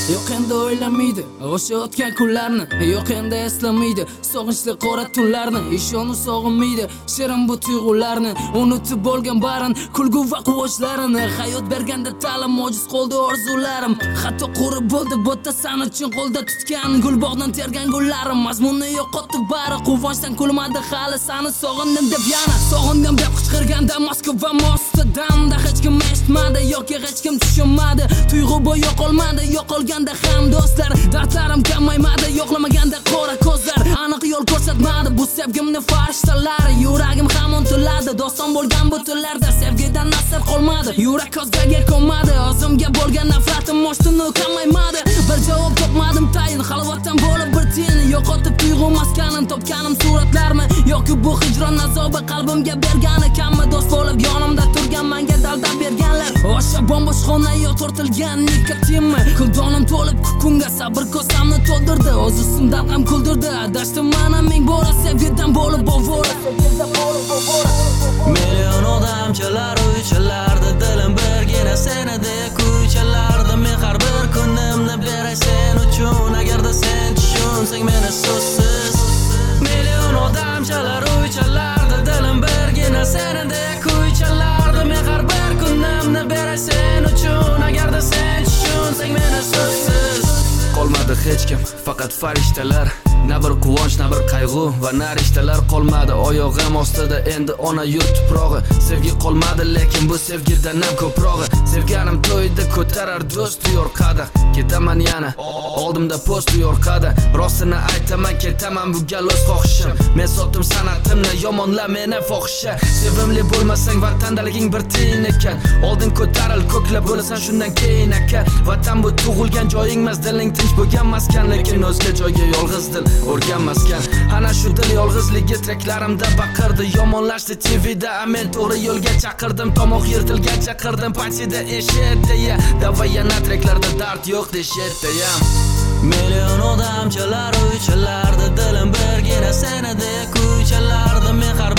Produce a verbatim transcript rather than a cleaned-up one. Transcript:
Yo'q endi o'ylamaydi o'sha o'tgan kunlarni, yo'q endi eslamaydi sog'inchli qora tunlarni. Ishonu sog'inmaydi shirin bu tuyg'ularni, unutib bo'lgan barin kulgu va quvonchlarini. Hayot berganda ta'lim mojiz qoldi orzularim, hatto qurib bo'ldi bo'ta san uchun qo'lda tutgan gulbog'dan tergan gullarim. Mazmunni yo'qotdi bari, quvonchdan kulmadi hali sani sog'indim deb yana sog'indim deb qichqirganda Moskva mostidan hech kim eshitmadi yoki hech kim tushunmadi. Tuyg'u bu yo'qolmadi, yo'qolganda ham do'stlar, dardlarim kamaymadi, yo'qlamaganda qora ko'zlar aniq yo'l ko'rsatmadi. Bu sevgimni farishtalar, yuragim ham untiladi. Doston bo'lgan bu tunlarda sevgidan asar qolmadi, yurak ko'zgaga ko'madi. O'zimga bo'lgan nafratim mo'shtini kamaymadi. Bir javob topmadim tayin, xalvatdan bo'lib bir tiyin. Yo'qotib tuyg'u maskanim, topganim suratlarmi yoki bu hijron azobi qalbimga bergani kammi? Do'st bo'lib yonimda turgan menga dalda berganlar, o'sha bombosh xonaga tortilgan nikotinmi? Kuldonim to'lib kukunga sabr ko'samni to'ldirdi, o'z ustimdan ham kuldirdi. Adashdim mana ming bora sevgidan bo'lib ovora. Million odamchalar uychalardi, dilim birgina senadek kuychalardi. Men har bir kunimni beray sen uchun, agarda sen tushunsang meni so'zsiz. Million odamchalar uychalardi, dilim birgina senadek kuychalardi. Men har bir kunimni beray sen uchun, agarda sen tushunsang meni so'zsiz. Qolmadi hech kim, faqat farishtalar. Na bir quvonch, na bir qayg'u va na rishtalar qolmadi oyog'im ostida. Endi ona yurt tuprog'i, sevgi qolmadi lekin bu sevgidan ham ko'prog'i. Sevganim to'yda ko'tarar do'st yorqada, ketaman yana oldimda post yorqada. Rostini aytaman, ketaman bu gal o'z xohishim. Men sotdim san'atimni, yomonla meni fohisha. Sevimli bo'lmasang vatandaliging bir tiyin ekan, oldin ko'taril ko'kla bo'lasan shundan keyin aka. Vatan bu tug'ilgan joying emas, diling tinch bo'lgan maskan, lekin o'zga joyga yolg'iz dil o'rganmaskan. Ana shu dil yolg'izligi treklarimda baqirdi, yomonlashdi T V'da, men to'g'ri yo'lga chaqirdim. Tomoq yirtilgancha qirdim patida eshitdi ya, davay yana treklarda dard yo'q deshitdi ya. Million odamchalar uychalardi, dilim birgina senadek kuychalardi. Men har